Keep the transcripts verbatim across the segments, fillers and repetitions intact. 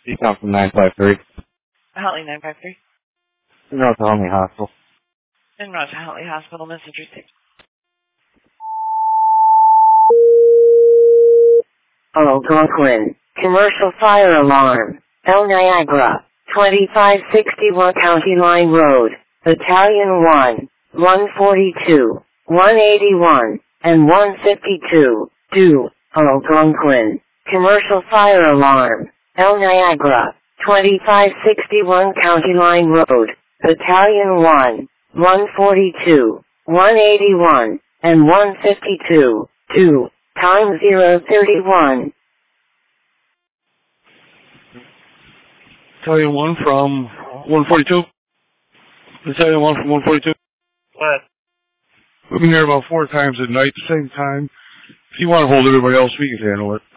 You come from nine five three. Huntley nine five three. North Huntley Hospital. In Rochester Huntley Hospital, message received. Algonquin. Commercial fire alarm. El Niagara. twenty-five sixty-one County Line Road. Battalion one. one forty-two. one eighty-one. And one fifty-two. Do. Algonquin. Commercial fire alarm. El Niagara. twenty-five sixty-one County Line Road. Battalion one. one forty-two. one eighty-one. And one fifty-two. Do. Time zero thirty-one. Battalion one from one forty-two. Battalion one from one forty-two. What? We've been here about four times at night, same time. If you want to hold everybody else, we can handle it.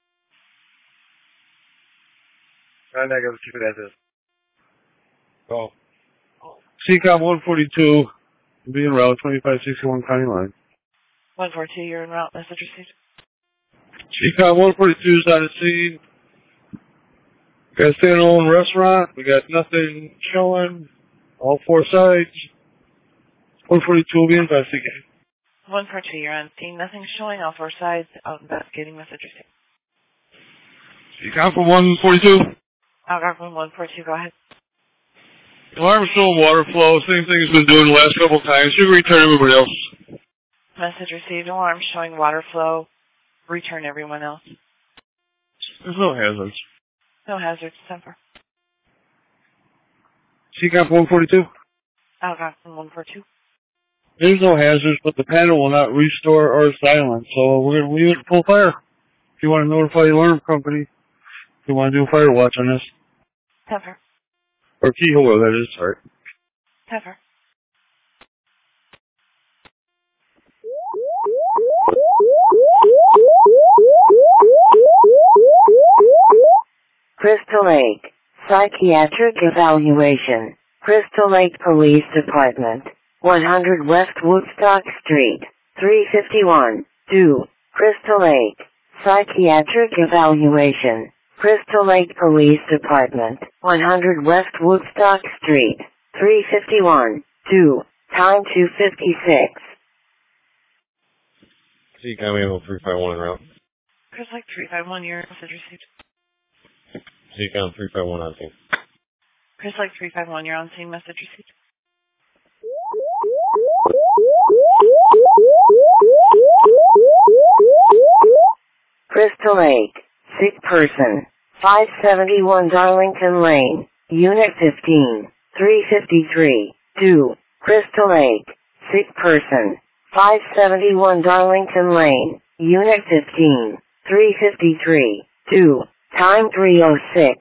I'm not going to keep it as is. Oh. C COM one forty-two, be en route, twenty-five sixty-one County Line. one four two, you're en route, message received. C COM one forty-two is on the scene. Got a standalone restaurant. We got nothing showing. All four sides. one forty-two will be investigated. one four two, you're on scene. Nothing showing. All four sides. Out investigating. Message received. C COM from one forty-two. Algonquin one four two, go ahead. Alarm is showing water flow. Same thing it's been doing the last couple of times. You can return everybody else. Message received. Alarm showing water flow. Return everyone else. There's no hazards. No hazards. Semper. C COM one forty-two. Algonquin one four two. There's no hazards, but the panel will not restore or silence, so we're going to leave it full fire. If you want to notify the alarm company, if you want to do a fire watch on this. Semper. Or keyhole, that is, sorry. Semper. Crystal Lake. Psychiatric evaluation. Crystal Lake Police Department. one hundred West Woodstock Street. three fifty-one. Do. Crystal Lake. Psychiatric evaluation. Crystal Lake Police Department. one hundred West Woodstock Street. three fifty-one. Do. Time two fifty-six. C COM Able three five one en route. Chris Lake three five one, your message received. C COM three five one on scene. Chris Lake three five one, you're on scene, message received. Crystal Lake. Sick person. five seventy-one Darlington Lane. Unit fifteen. three fifty-three. Do. Crystal Lake. Sick person. five seventy-one Darlington Lane. Unit fifteen. three fifty-three. Do. Time three oh six.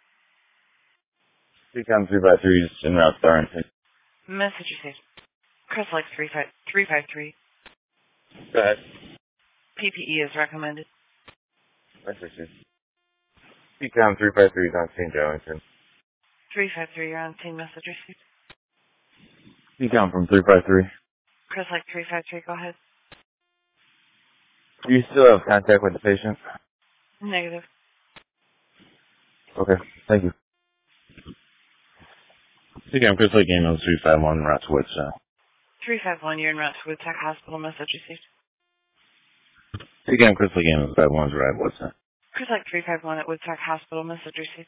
C COM three five three is en route to Darlington. Message received. Chris Lake three five three. Go ahead. P P E is recommended. Message received. C COM three five three is on scene, Darlington. three five three, you're on scene, message received. C COM from three five three. Chris Lake three five three, go ahead. Do you still have contact with the patient? Negative. Okay, thank you. C COM Chris Lake Game three five one en route to Woodstock. three five one, you're en route to Woodstock Hospital, message received. C COM Chris Lake Game five one arrived Woodstock. Chris Lake three five one at Woodstock Hospital, message received.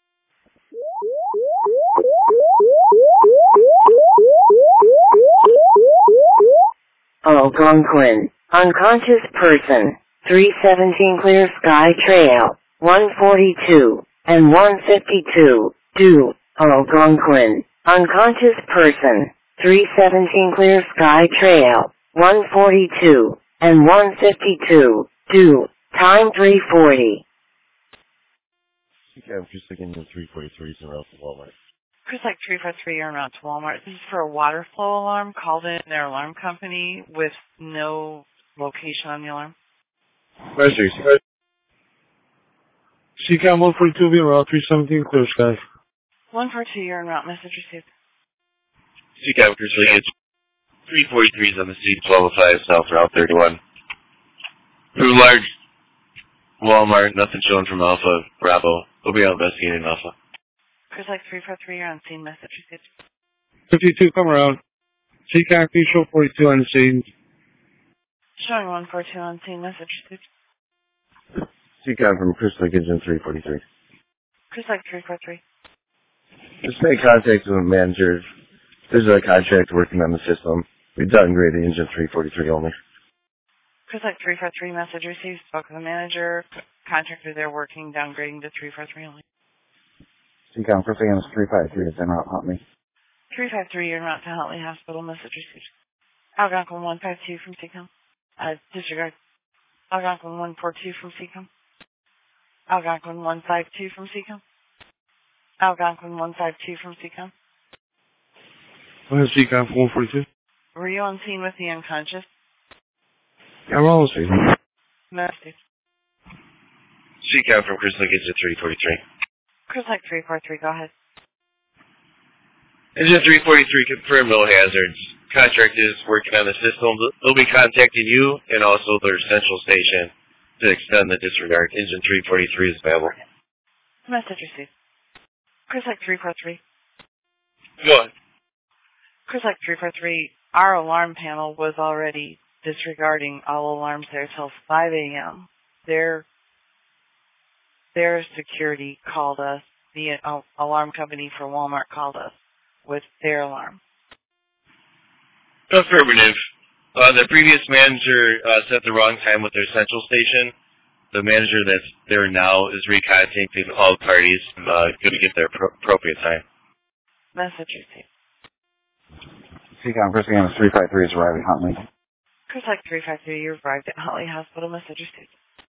Algonquin. Unconscious person. three seventeen Clear Sky Trail. one forty-two. And one fifty-two. Do. Algonquin. Unconscious person. three seventeen Clear Sky Trail. one forty-two. And one fifty-two. Do. Time three forty. C COM Chris Lake Game three forty-three is en route to Walmart. Chris Lake three five three, you're en route to Walmart. This is for a water flow alarm called in their alarm company with no location on the alarm. Message. C COM one forty-two, be en route, three seventeen Clear Sky. one four two, you're en route, message received. C COM Chris Lake, it's three forty-three is on the scene, twelve oh five South Route thirty-one. Through large Walmart, nothing showing from Alpha, Bravo. We'll be out investigating Alpha. Chris Lake three four three, you're on scene, message received. fifty-two, come around. C CAC, show forty-two on the scene. Showing one four two on scene, message received. C CAM from Crystal Lake Engine three forty-three. Chris Lake three four three. Just make contact with the manager. There's a contract working on the system. We downgraded Engine three forty-three only. Chris Lake three four three, message received. Spoke with the manager. Contractor there working, downgrading to three four three only. C CAM, Crystal Lake Engine three five three is en route, help me. three five three, you're en route to Huntley Hospital, message received. Algonquin one five two from C COM. Uh, disregard. Algonquin one four two from C COM. Algonquin one five two from C COM. Algonquin one five two from C COM. Go ahead, C CAC, one forty-two. Were you on scene with the unconscious? Yeah, we're all the same. Message. C CAM from Crystal Lake Engine three forty-three. Chris Lake three four three, go ahead. Engine three forty-three confirmed no hazards. Contract is working on the system. They'll be contacting you and also their central station to extend the disregard. Engine three forty-three is available. Message received. Chris Lake three four three. Go ahead. Chris Lake three four three, our alarm panel was already disregarding all alarms there till five a.m. Their, their security called us, the uh, alarm company for Walmart called us with their alarm. Affirmative. Uh, the previous manager uh, set the wrong time with their central station. The manager that's there now is recontacting all parties, uh, going to get their pro- appropriate time. Message received. C CAM, Crystal Lake Engine three five three is arriving, Huntley. Chris Lake three five three, you arrived at Huntley Hospital, message received.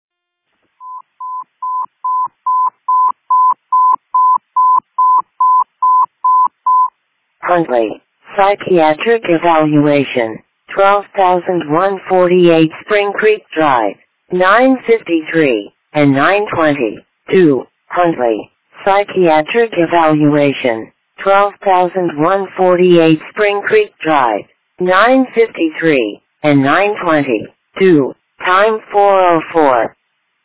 Huntley, psychiatric evaluation, twelve thousand one hundred forty-eight Spring Creek Drive, nine fifty-three and nine twenty-two, Huntley, psychiatric evaluation, twelve thousand one hundred forty-eight Spring Creek Drive, nine fifty-three and nine twenty-two, time four oh four.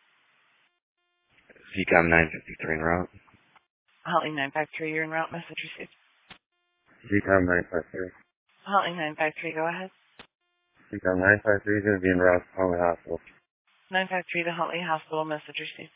C CAM nine fifty-three en route. Huntley nine five three, you're en route, message received. C CAM nine five three. Huntley nine five three, go ahead. C CAM nine five three is going to be en route to Huntley Hospital. nine five three to Huntley Hospital, message received.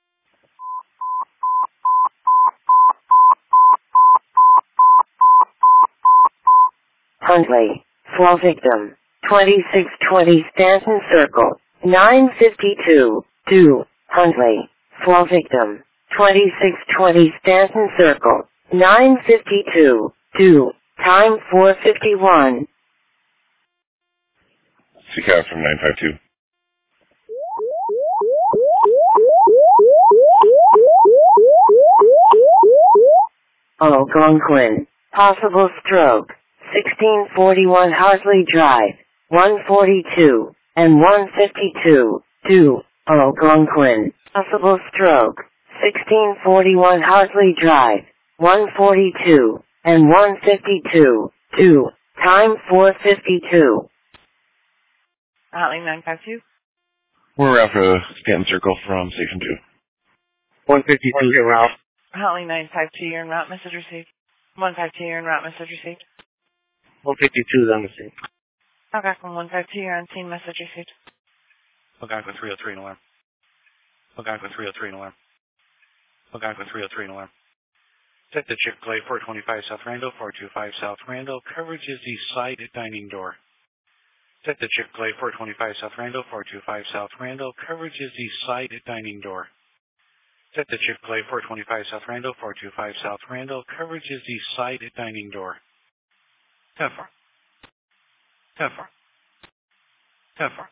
Huntley, fall victim, twenty-six twenty Stanton Circle, nine fifty-two, two, Huntley, fall victim, twenty-six twenty Stanton Circle, nine fifty-two, two, time four fifty-one. C CAM from nine five two. Algonquin, possible stroke, sixteen forty-one Harsley Drive, one forty-two and one fifty-two, two, Algonquin, possible stroke, sixteen forty-one Harsley Drive, one forty-two and one fifty-two, two, time four fifty-two. Huntley nine five two. We're after Stanton Circle from Station two. one fifty-two, Ralph. Huntley nine five two, you're en route, message received. one five two, you're en route, message received. one fifty-two is on the scene. Algonquin one five two, you're on scene, message received. Algonquin three oh three, an alarm. Algonquin three oh three, an alarm. Algonquin three oh three, an alarm. Set to Chick-fil-A four twenty-five South Randall, four two five South Randall. Coverage is the side dining door. Set to Chick-fil-A four twenty-five South Randall, four two five South Randall. Coverage is the side dining door. Set to Chick-fil-A four twenty-five South Randall, four two five South Randall. Coverage is the side dining door. ten four. ten four. ten four.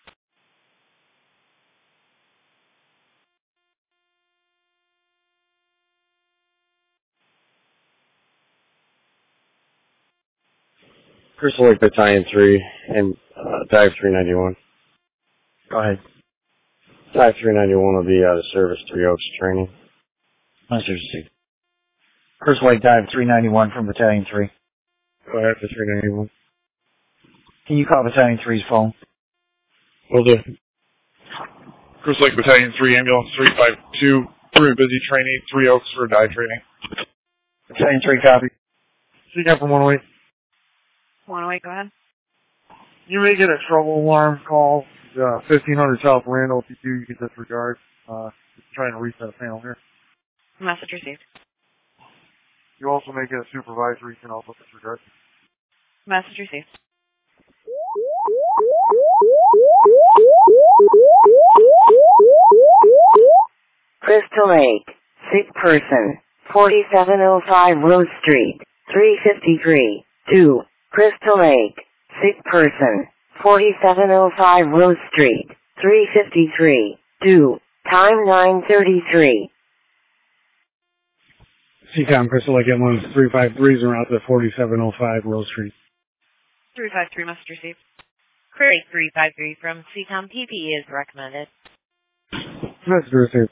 Crystal Lake Battalion three and uh, Dive three ninety-one. Go ahead. Dive three ninety-one will be out of service, Three Oaks training. Message received. Crystal Lake Dive three ninety-one from Battalion three. Go ahead for three ninety-one. Can you call Battalion three's phone? Will do. Crystal Lake Battalion three, Ambulance three five two. We're busy training, Three Oaks for dive training. Battalion three, copy. C CAM from one oh eight. one oh eight, go ahead. You may get a trouble alarm call, uh, fifteen hundred South Randall. If you do, you can disregard. Uh, just trying to reset a panel here. Message received. You also may get a supervisory, you can also disregard. Message received. Crystal Lake, sick person, forty-seven oh five Rose Street, three fifty-three, two, Crystal Lake, sick person, forty-seven oh five Rose Street, three fifty-three, two, time nine thirty-three. C COM, Crystal Lake Ambulance three five three is around to forty-seven oh five Rose Street. three five three, message received. Query three five three from C COM, P P E is recommended. Message received.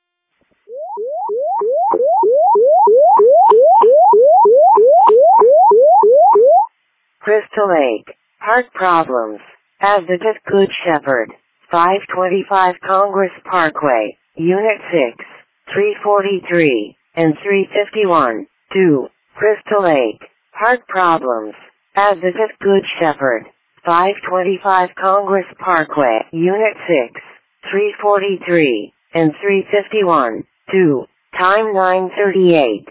Crystal Lake, heart problems, Advocate Good Shepherd, five twenty-five Congress Parkway, Unit six, three forty-three, and three fifty-one, two, Crystal Lake, heart problems, Advocate Good Shepherd, five twenty-five Congress Parkway, Unit six, three forty-three, and three fifty-one, two, time nine thirty-eight.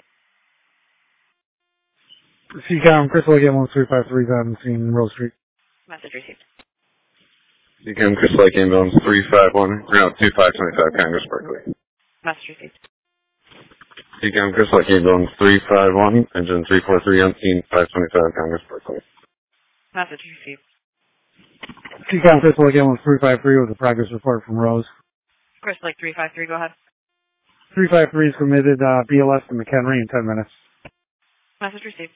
C COM, Crystal Lake Ambulance three five three is on the scene, Rose Street. Message received. C COM, Crystal Lake Ambulance three five one, route two five two five Congress Parkway. Message received. C COM, Crystal Lake Ambulance three five one, engine three four three on scene, five twenty-five Congress Parkway. Message received. C COM, Crystal Lake Ambulance three five three was a progress report from Rose. Crystal Lake three five three, go ahead. three five three is committed uh, B L S to McHenry in ten minutes. Message received.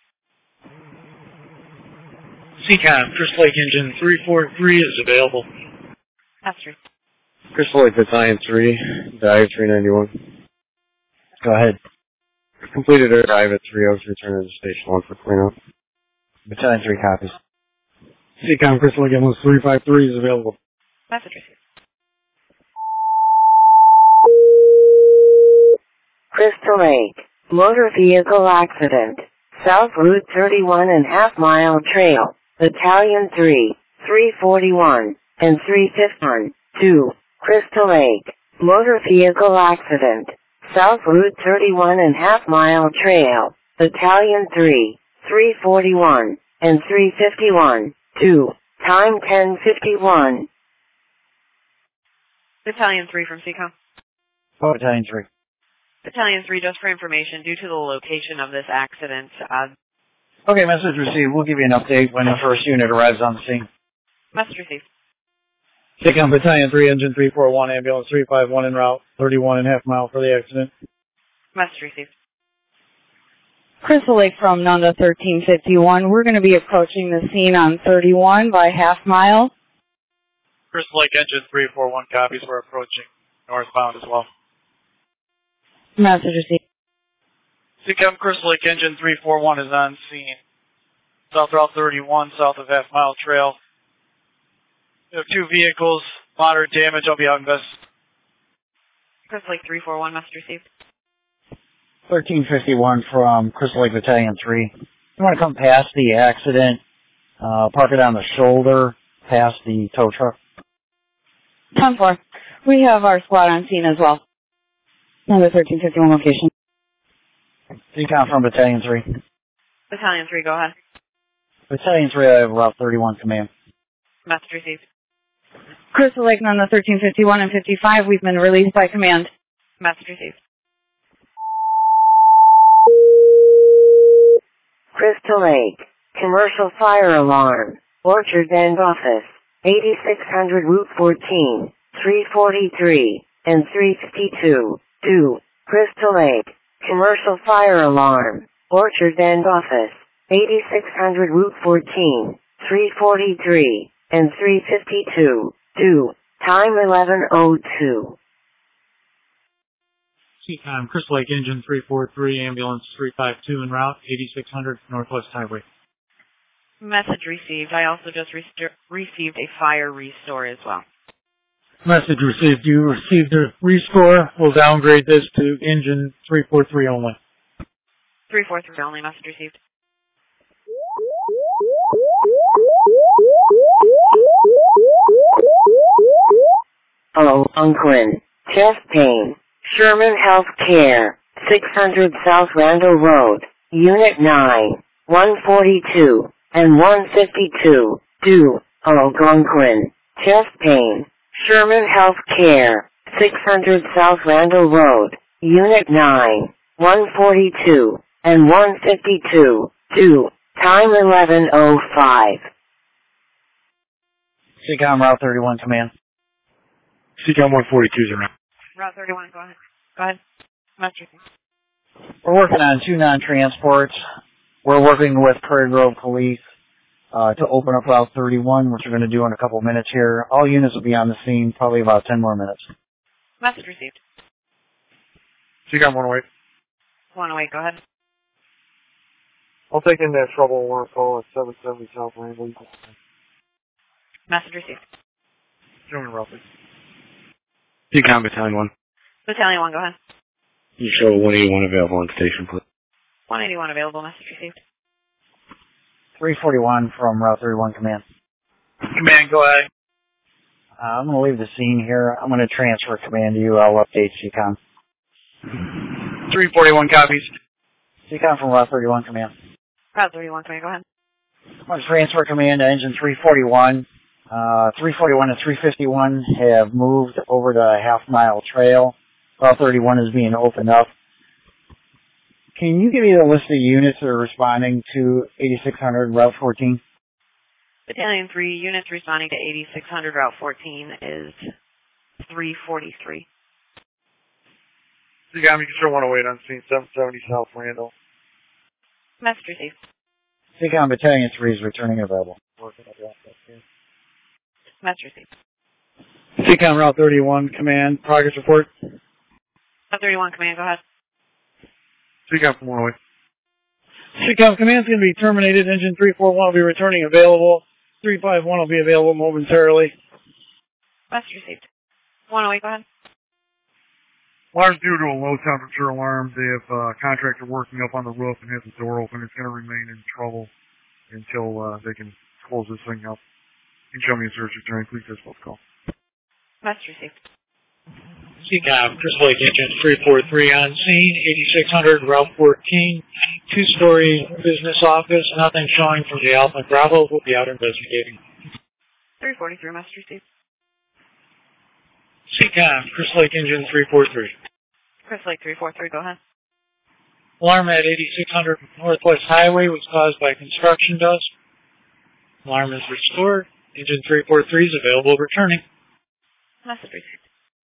C COM, Crystal Lake Engine three four three is available. Message received. Crystal Lake Battalion three, dive three ninety-one. Go ahead. Completed air dive at three Oaks, return to station one for cleanup. Battalion three, copies. C COM, Crystal Lake Ambulance three five three is available. Message received. Crystal Lake, motor vehicle accident, South Route thirty-one and half mile trail, Battalion three, three forty-one, and three fifty-one, two, Crystal Lake, motor vehicle accident, South Route thirty-one and half mile trail, Battalion three, three forty-one, and three fifty-one, two, time ten fifty-one. Battalion three from C COM. Oh, Battalion three. Battalion three, just for information, due to the location of this accident, uh, Okay, message received. We'll give you an update when the first unit arrives on the scene. message received. C COM, Battalion three, Engine three four one, Ambulance three five one en route, thirty-one and a half mile for the accident. Message received. Crystal Lake from Nunda thirteen fifty-one. We're going to be approaching the scene on thirty-one by half mile. Crystal Lake Engine three four one copies. We're approaching northbound as well. Message received. C COM, Crystal Lake Engine three four one is on scene. South Route thirty-one, south of Half Mile Trail. We have two vehicles, moderate damage. I'll be out in best. Crystal Lake three four one, message received. thirteen fifty-one from Crystal Lake Battalion three. You want to come past the accident, uh, park it on the shoulder, past the tow truck. ten four. We have our squad on scene as well. Number thirteen fifty-one location. C COM from Battalion three. Battalion three, go ahead. Battalion three, I have Route thirty-one command. Message received. Crystal Lake on the thirteen fifty-one and fifty-five. We've been released by command. Message received. Crystal Lake, commercial fire alarm, Orchard Bend office, eighty-six hundred Route fourteen, three forty-three, and three fifty-two, two, Crystal Lake, commercial fire alarm, Orchard Bend office, eighty-six hundred Route fourteen, three forty-three, and three fifty-two, two, time eleven oh two. C COM, Crystal Lake Engine three four three, Ambulance three five two en route, eighty-six hundred Northwest Highway. Message received. I also just rest- received a fire restore as well. Message received. You received a restore. We'll downgrade this to engine three four three only. three four three only. Message received. Hello, Unquin. Chest pain. Sherman Healthcare. six hundred South Randall Road. Unit nine. one forty-two. And one fifty-two. Do. Hello, Unquin. Chest pain. Sherman Healthcare. six hundred South Randall Road. Unit nine. one forty-two. And one fifty-two. Do. Time eleven oh five. C COM Route thirty-one, command. C COM one forty-two, zero. Route thirty-one, go ahead. Go ahead. Message received. We're working on two non-transports. We're working with Prairie Grove Police uh, to open up Route thirty-one, which we're going to do in a couple minutes here. All units will be on the scene, probably about ten more minutes. Message received. C COM one oh eight. one oh eight, go ahead. I'll take in that trouble alarm call at seven seventy South Randall. Message received. Gentleman roughly. C COM Battalion one. Battalion one, go ahead. You show one eighty-one available on station, please. one eighty-one available. Message received. three forty-one from Route thirty-one, command. Command, go ahead. Uh, I'm going to leave the scene here. I'm going to transfer command to you. I'll update C COM. three forty-one copies. C COM from Route thirty-one, command. Route thirty-one, command, go ahead. I'm going to transfer command to engine three forty-one. Uh, three forty-one and three fifty-one have moved over to Half Mile Trail. Route thirty-one is being opened up. Can you give me the list of units that are responding to eighty-six hundred Route fourteen? Battalion three, units responding to eighty-six hundred Route fourteen is three forty-three. C COM, you can show one oh eight on scene, seven seventy South Randall. Message received. C COM Battalion three is returning available. Message received. C COM Route thirty-one, command, progress report. Route thirty-one, command, go ahead. C COM from one oh eight. C COM command's going to be terminated. Engine three forty-one will be returning available. three fifty-one will be available momentarily. Message received. one oh eight, go ahead. Alarm's due to a low temperature alarm. They have a uh, contractor working up on the roof and has the door open. It's going to remain in trouble until uh, they can close this thing up. You can show me a search return. Please dispatch call. Message received. C COM, Crystal Lake Engine three forty-three on scene, eighty-six hundred Route fourteen, two-story business office, nothing showing from the Alpha and Bravo. We'll be out investigating. three forty-three, message received. C COM, Crystal Lake Engine three forty-three. Crystal Lake three forty-three, go ahead. Alarm at eighty-six hundred Northwest Highway was caused by construction dust. Alarm is restored. Engine three forty-three is available returning. Message received.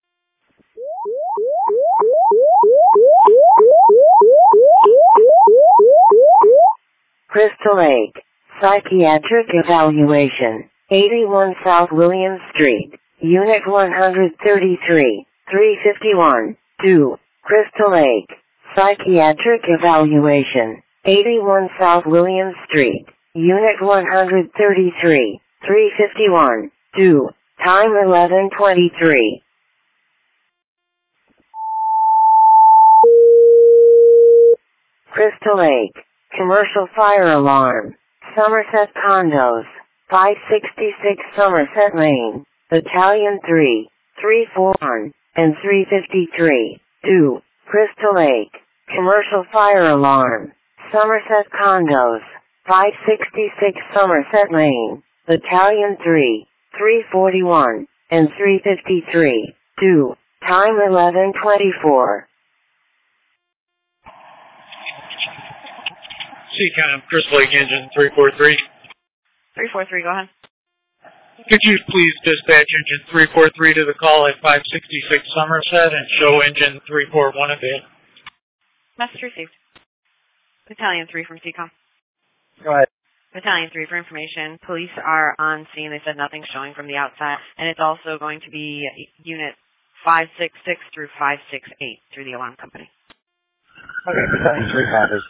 Crystal Lake. Psychiatric evaluation. eighty-one South William Street. Unit one thirty-three. three fifty-one. Do. Crystal Lake. Psychiatric evaluation. eighty-one South William Street. Unit one thirty-three. three fifty-one. Do. Time eleven twenty-three. Crystal Lake. Commercial fire alarm. Somerset Condos. five sixty-six Somerset Lane. Battalion three. three forty-one. And three fifty-three. Do. Crystal Lake. Commercial fire alarm. Somerset Condos. five sixty-six Somerset Lane. Battalion three. three forty-one. And three fifty-three. Do. Time eleven twenty-four. C COM, Crystal Lake Engine three forty-three. three forty-three, go ahead. Could you please dispatch Engine three forty-three to the call at five sixty-six Somerset and show Engine three forty-one available? Message received. Battalion three from C COM. Go ahead. Battalion three for information. Police are on scene. They said nothing's showing from the outside. And it's also going to be Unit five six six through five six eight through the alarm company. Okay, Battalion three copies.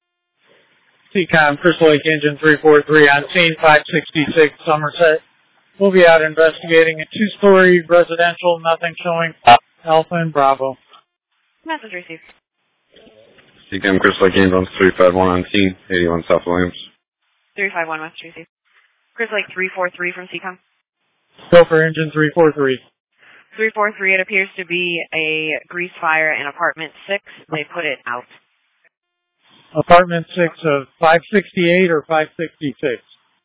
C COM, Crystal Lake Engine three forty-three on scene, five sixty-six Somerset. We'll be out investigating a two-story residential, nothing showing Alpha and Bravo. Message received. C CAM Chris Lake Ambulance three five one on scene, eighty-one South Williams. three five one, message received. Chris Lake three four three from C COM. Go for engine three four three. three four three, it appears to be a grease fire in apartment six. They put it out. Apartment six of five sixty-eight or five sixty-six?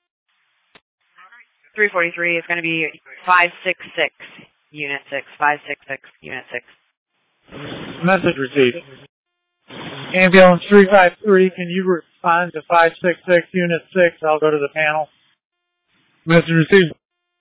three forty-three is going to be five sixty-six, unit six, five sixty-six, unit six. Message received. Ambulance three five three, can you respond to five sixty-six, unit six? I'll go to the panel. Message received.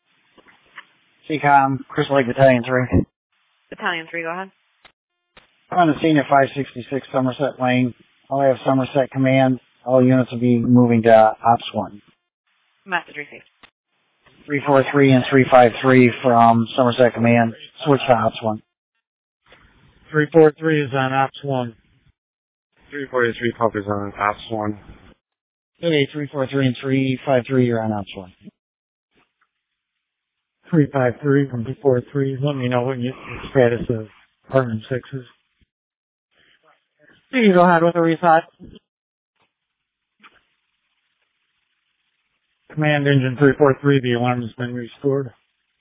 C COM, Chris Lake Battalion three. Battalion three, go ahead. I'm on the scene at five sixty-six Somerset Lane. I'll have Somerset Command. All units will be moving to Ops one. Message received. three four three and three five three from Somerset Command. Switch to Ops one. three four three is on Ops one. three forty-three Pump is on Ops one. Okay, three four three and three five three, you're on Ops one. three five three from two four three. Let me know what your status of apartment six is. You can go ahead with the reset. Command engine three four three, the alarm has been restored.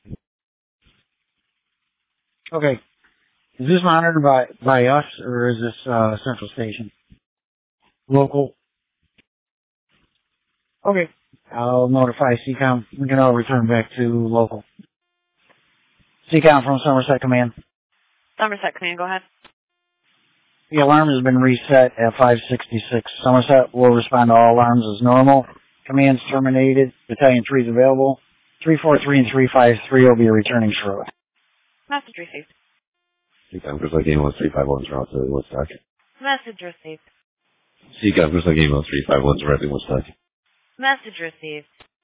Okay. Is this monitored by, by us, or is this uh, central station? Local. Okay. I'll notify C COM. We can all return back to local. C COM from Somerset Command. Somerset Command, go ahead. The alarm has been reset at five sixty-six. Somerset will respond to all alarms as normal. Command's terminated. Battalion three is available. three four three and three five three will be returning shortly. Message received. C CAM Chris Lake Ambulance three five one is around to Woodstock. Message received. C CAM Chris Lake Ambulance three five one is around to Woodstock. Message received.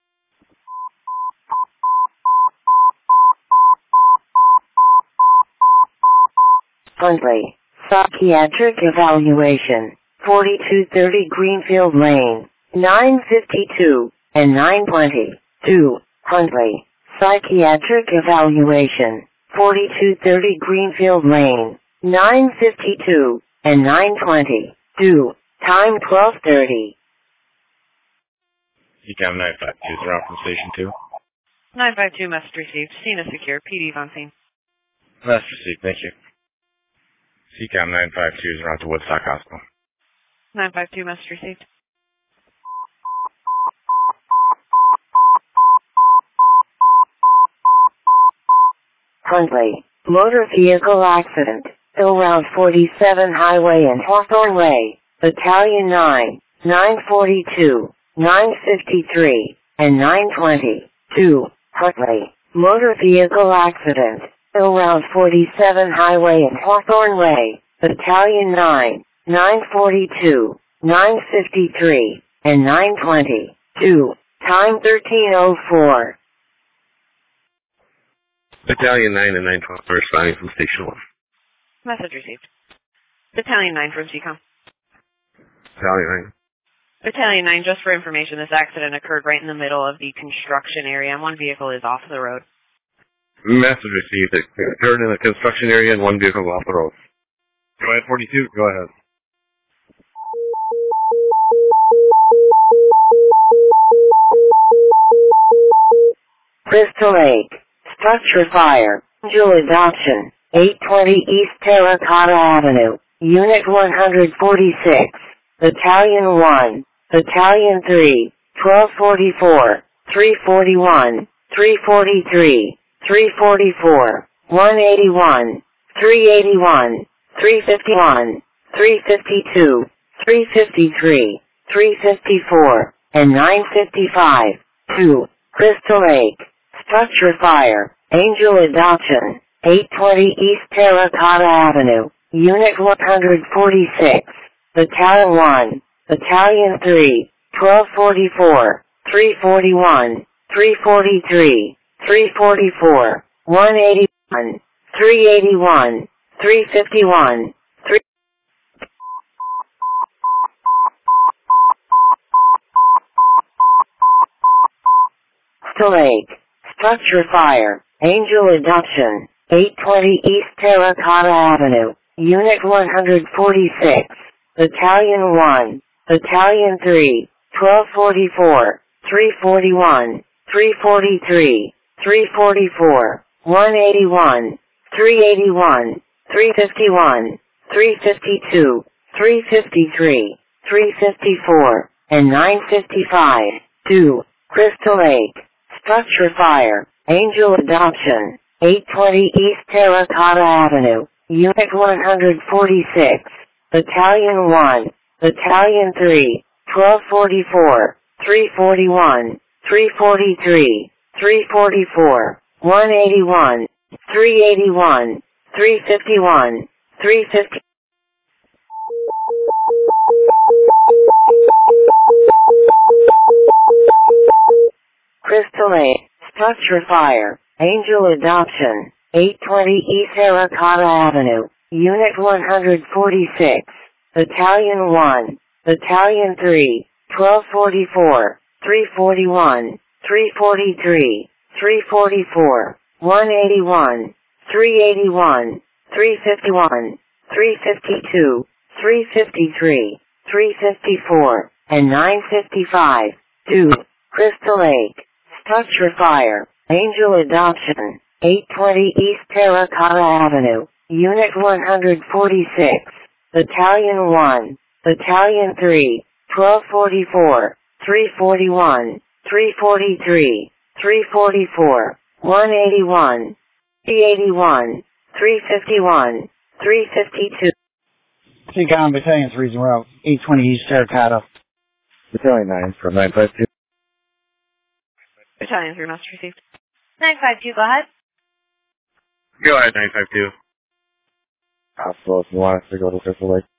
Huntley. Psychiatric evaluation. forty-two thirty Greenfield Lane. nine fifty-two and nine twenty. two. Huntley. Psychiatric evaluation. forty-two thirty Greenfield Lane. nine fifty-two and nine twenty. two. Time twelve thirty. C CAM nine five two is around from Station two. nine five two, message received. Scene is secure. P D's on scene. Message received, thank you. C CAM nine five two is around to Woodstock Hospital. nine five two, message received. Huntley. Motor vehicle accident. Hill Route forty-seven Highway and Hawthorne Way. Battalion nine. nine forty-two. nine fifty-three. And nine twenty. two. Huntley. Motor vehicle accident. Hill Route forty-seven Highway and Hawthorne Way. Battalion nine. nine forty-two. nine fifty-three. And nine twenty. two. Time thirteen oh four. Battalion nine and nine twelve are responding from Station one. Message received. Battalion nine from C COM. Battalion nine. Battalion nine, just for information, this accident occurred right in the middle of the construction area, and one vehicle is off the road. Message received. It occurred in the construction area and one vehicle off the road. Go ahead, forty-two. Go ahead. Crystal Lake. Structure fire. Dual adoption. eight twenty East Terracotta Avenue. Unit one forty-six. Battalion one. Battalion three. twelve forty-four. three forty-one. three forty-three. three forty-four. one eighty-one. three eighty-one. three fifty-one. three fifty-two. three fifty-three. three fifty-four. And nine fifty-five. two. Crystal Lake. Structure fire. Angel adoption. eight twenty East Terracotta Avenue. Unit one forty-six. Battalion one. Battalion three. twelve forty-four. three forty-one. three forty-three. three forty-four. one eighty-one. three eighty-one. three fifty-one. three Crystal Lake. Structure fire. Angel Adoption. eight twenty East Terracotta Avenue. Unit one forty-six. Battalion one. Battalion three. twelve forty-four. three forty-one. three forty-three. three forty-four. one eighty-one. three eighty-one. three fifty-one. three fifty-two. three fifty-three. three fifty-four. And nine fifty-five. two. Crystal Lake. Structure fire. Angel Adoption. eight twenty East Terracotta Avenue. Unit one forty-six. Battalion one. Battalion three. twelve forty-four. three forty-one. three forty-three. three forty-four. one eighty-one. three eighty-one. three fifty-one. three fifty. Crystal Lake. Structure fire. Angel Adoption. eight twenty East Terracotta Avenue. Unit one forty-six. Battalion one. Battalion three. twelve forty-four. three forty-one. three forty-three. three forty-four. one eighty-one. three eighty-one. three fifty-one. three fifty-two. three fifty-three. three fifty-four. And nine fifty-five. two. Crystal Lake. Structure fire. Angel Adoption. eight twenty East Terracotta Avenue. Unit one forty-six. Battalion one. Battalion three. twelve forty-four. three forty-one. three forty-three. three forty-four. one eighty-one. three eighty-one. three fifty-one. three fifty-two. Seacom Battalion three's en route. eight twenty East Terracotta. Battalion nine from nine five two. Battalion three must received. nine five two, go ahead. Go ahead, nine five two. Hospital if you want us to go to Crystal Lake.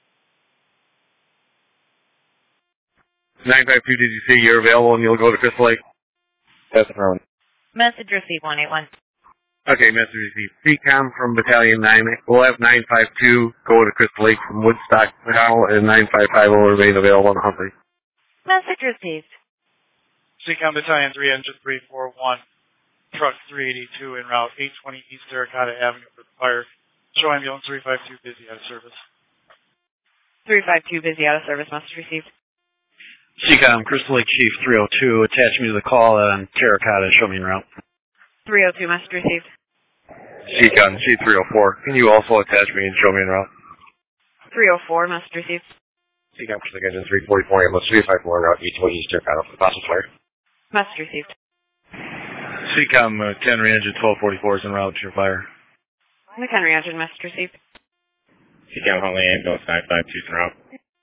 nine five two, did you say you're available and you'll go to Crystal Lake? That's affirmative. Message received, one eight one. Okay, message received. C COM from Battalion nine. We'll have nine five two go to Crystal Lake from Woodstock now, and nine five five will remain available in Humphrey. Message received. Seacom Battalion three, Engine three four one, Truck three eighty-two en route eight twenty East Terracotta Avenue for the fire. Show ambulance three five two busy out of service. three five two busy out of service, message received. Seacom Crystal Lake Chief three oh two, attach me to the call on Terracotta, show me en route. three oh two, message received. Seacom Chief three oh four, can you also attach me and show me en route? three oh four, message received. Seacom Crystal Lake Engine three forty-four, ambulance three five four en route eight twenty East Terracotta for the possible flare. Message received. Seacom uh, Henry Engine twelve forty-four is en route to your fire. McHenry Engine, message received. Seacom Huntley ambulance nine five two en route.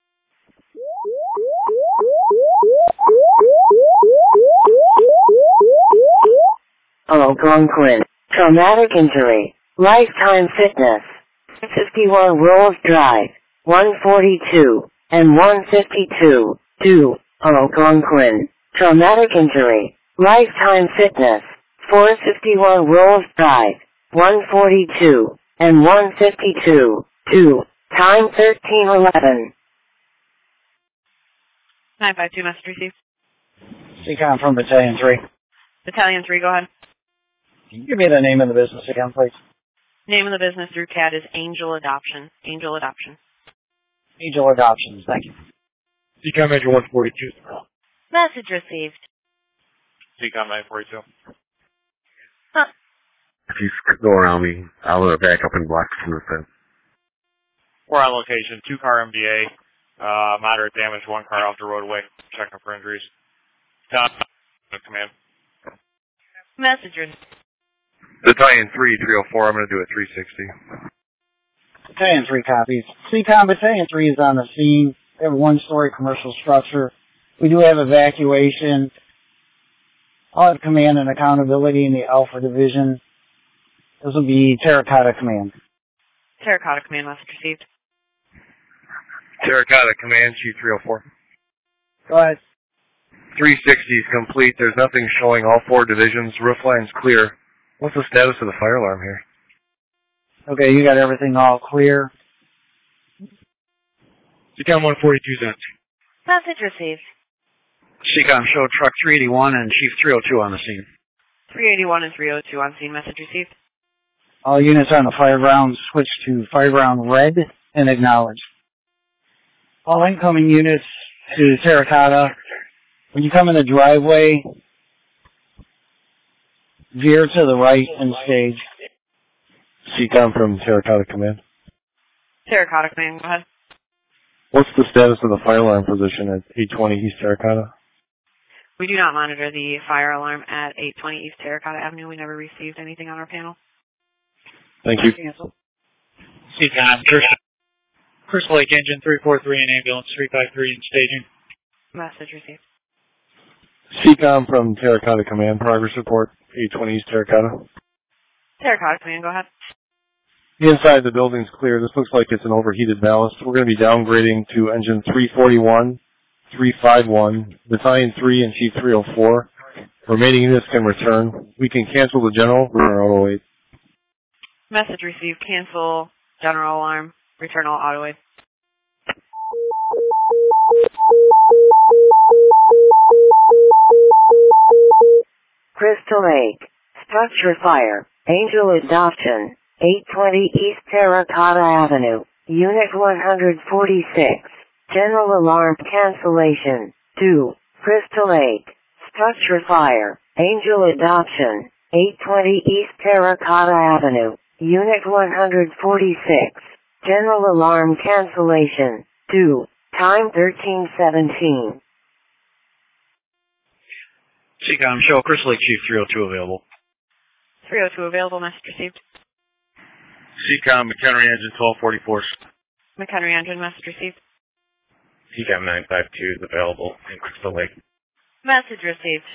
Algonquin. Traumatic injury. Lifetime fitness. fifty-one Rolls Drive. one forty-two. And one fifty-two. two. Algonquin. Traumatic injury. Lifetime fitness. four fifty-one Rolls Drive. one forty-two. And one fifty-two. two. Time thirteen eleven. nine five two, message received. Seacom from Battalion three. Battalion three, go ahead. Can you give me the name of the business again, please? Name of the business through C A D is Angel Adoption. Angel Adoption. Angel Adoptions, thank you. Seacom Engine one forty-two. Message received. Seacom nine forty-two. Huh. If you go around me, I'll uh, back up and block from the fence. We're on location. Two car M D A. Uh, moderate damage. One car off the roadway. Checking for injuries. Tom, command. Message received. Battalion three, three oh four, I'm going to do a three sixty. Battalion three copies. Seacom Battalion three is on the scene. We have a one-story commercial structure. We do have evacuation. I'll have command and accountability in the Alpha Division. This will be Terracotta Command. Terracotta Command, message received. Terracotta Command, Chief three oh four. Go ahead. three sixty is complete. There's nothing showing all four divisions. Roof line's clear. What's the status of the fire alarm here? Okay, you got everything all clear. Seacom one forty-two cents. Message received. Seacom show Truck three eighty-one and Chief three oh two on the scene. three eighty-one and three oh two on scene. Message received. All units on the fireground switch to fireground red and acknowledge. All incoming units to Terracotta. When you come in the driveway, veer to the right and stage. C COM from Terracotta Command. Terracotta Command, go ahead. What's the status of the fire alarm position at eight twenty East Terracotta? We do not monitor the fire alarm at eight twenty East Terracotta Avenue. We never received anything on our panel. Thank you. C COM, Crystal Lake Engine three four three and Ambulance three five three in staging. Message received. C COM from Terracotta Command. Progress report, eight twenty East Terracotta. Terracotta Command, go ahead. The inside of the building's clear. This looks like it's an overheated ballast. We're going to be downgrading to engine three forty-one, three fifty-one, Battalion three, and Chief three oh four. Remaining units can return. We can cancel the general. We're auto eight. Message received. Cancel general alarm. Return all auto aid. Crystal Lake. Structure fire. Angel Adoption. eight twenty East Terracotta Avenue. Unit one forty-six. General alarm cancellation. two. Crystal Lake. Structure fire. Angel Adoption. eight twenty East Terracotta Avenue. Unit one forty-six. General alarm cancellation. two. Time thirteen seventeen. C COM, show Crystal Lake Chief three oh two available. three oh two available. Message received. C COM, McHenry Engine twelve forty-four. McHenry Engine, message received. C COM nine five two is available in Crystal Lake. Message received.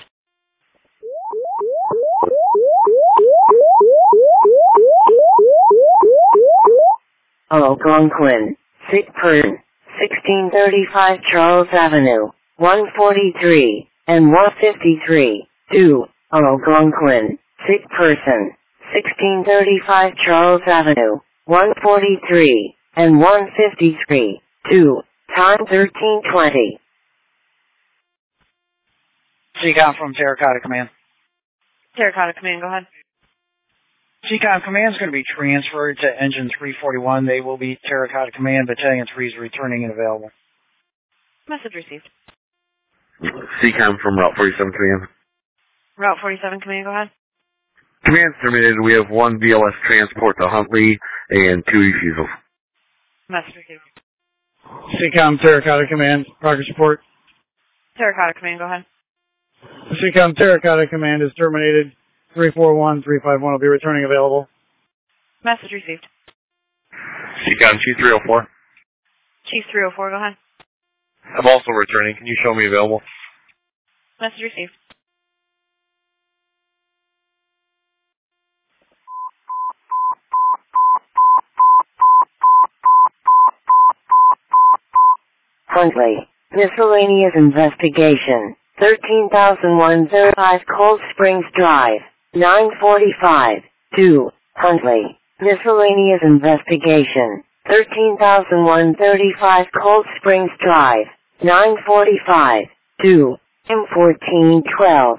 Algonquin. Sick person. sixteen thirty-five Charles Avenue. one forty-three and one fifty-three. two. Algonquin. Sick person. sixteen thirty-five Charles Avenue. one forty-three and one fifty-three. two. Time thirteen twenty. C COM from Terracotta Command. Terracotta Command, go ahead. C COM Command is going to be transferred to Engine three forty-one. They will be Terracotta Command. Battalion three is returning and available. Message received. C COM from Route forty-seven Command. Route forty-seven Command, go ahead. Command terminated. We have one B L S transport to Huntley and two refusals. Message received. C COM Terracotta Command, progress report. Terracotta Command, go ahead. C COM Terracotta Command is terminated. three four one, three five one will be returning available. Message received. C COM Chief three oh four. Chief three oh four, go ahead. I'm also returning. Can you show me available? Message received. Huntley. Miscellaneous investigation. thirteen thousand one hundred five Cold Springs Drive. nine forty-five. two. Huntley. Miscellaneous investigation. thirteen thousand one hundred five Cold Springs Drive. nine forty-five. two. M fourteen twelve.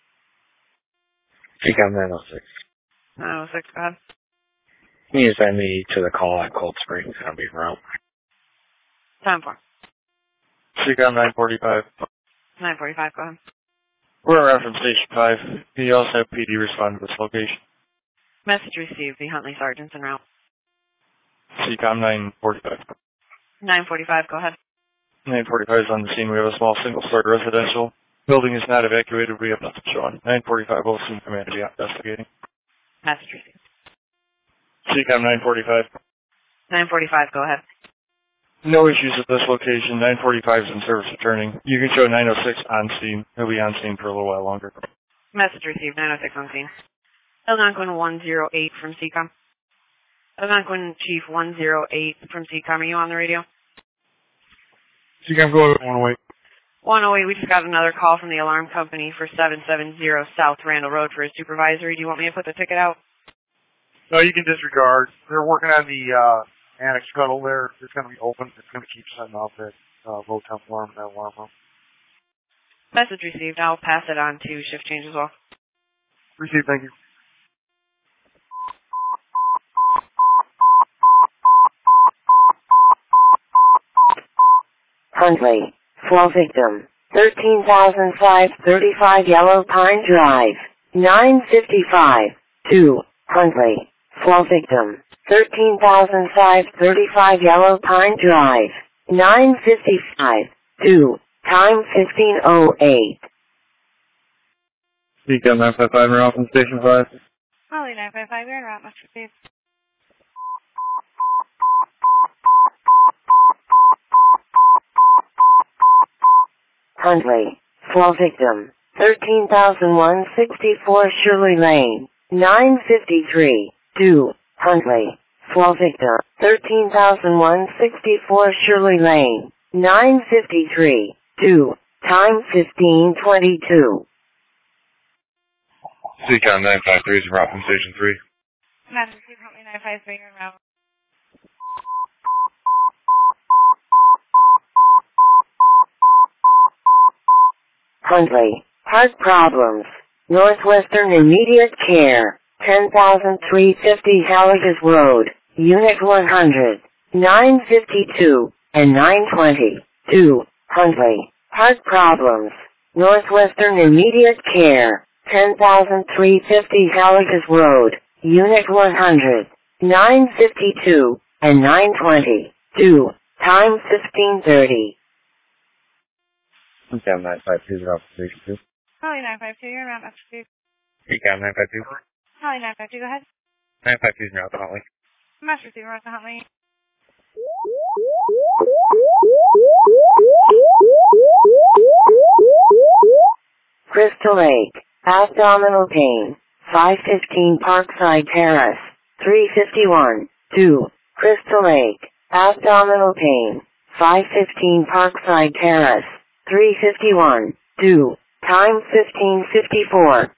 C COM nine oh six. nine oh six, go ahead. Can you send me to the call at Cold Springs? I'll be around. Time for. C COM nine forty-five. nine forty-five, go ahead. We're around from Station five. Can you also have P D respond to this location? Message received. The Huntley Sergeant's en route. C COM nine forty-five. nine forty-five, go ahead. nine forty-five is on the scene. We have a small single-story residential. Building is not evacuated. We have nothing showing. nine forty-five will assume command to be investigating. Message received. C COM nine forty-five. nine forty-five, go ahead. No issues at this location. nine forty-five is in service returning. You can show nine oh six on scene. He'll be on scene for a little while longer. Message received. nine oh six on scene. Algonquin one oh eight from C COM. Algonquin Chief one oh eight from C COM. Are you on the radio? C COM, go ahead, one oh eight. one oh eight, we just got another call from the alarm company for seven seventy South Randall Road for his supervisory. Do you want me to put the ticket out? No, you can disregard. They're working on the uh, annex scuttle there. It's going to be open. It's going to keep setting off that uh, low temp alarm in that alarm room. Message received. I'll pass it on to shift change as well. Received, thank you. Huntley. Flow victim. thirteen thousand five hundred thirty-five Yellow Pine Drive. nine fifty-five. two. Huntley. Flow victim. thirteen thousand five hundred thirty-five Yellow Pine Drive. nine fifty-five. two. Time fifteen oh eight. Speak on nine five five, we're off from Station five. Holly nine five five, you're en route, must receive. Huntley. Flow victim. thirteen thousand one hundred sixty-four Shirley Lane. nine fifty-three. two. Huntley. Flow victim. thirteen thousand one hundred sixty-four Shirley Lane. nine fifty-three. two. Time fifteen twenty-two. C COM nine five three is en route from Station three. Must receive, Huntley nine five three, you're en route. Huntley. Heart problems. Northwestern Immediate Care. ten thousand three hundred fifty Halliges Road. Unit one hundred. nine fifty-two and nine twenty-two. Huntley. Heart problems. Northwestern Immediate Care. ten thousand three hundred fifty Halliges Road. Unit one hundred. nine fifty-two and nine twenty-two. Time fifteen thirty. C COM nine five two is off Station two. Holly nine five two, you're en route, must receive. C COM nine five two. Holly nine five two, go ahead. nine five two is en route to Huntley. Must receive, route to Huntley. Crystal Lake. Abdominal pain. five fifteen Parkside Terrace. three fifty-one. two. Crystal Lake. Abdominal pain. five fifteen Parkside Terrace. three fifty-one. two. Time fifteen fifty-four.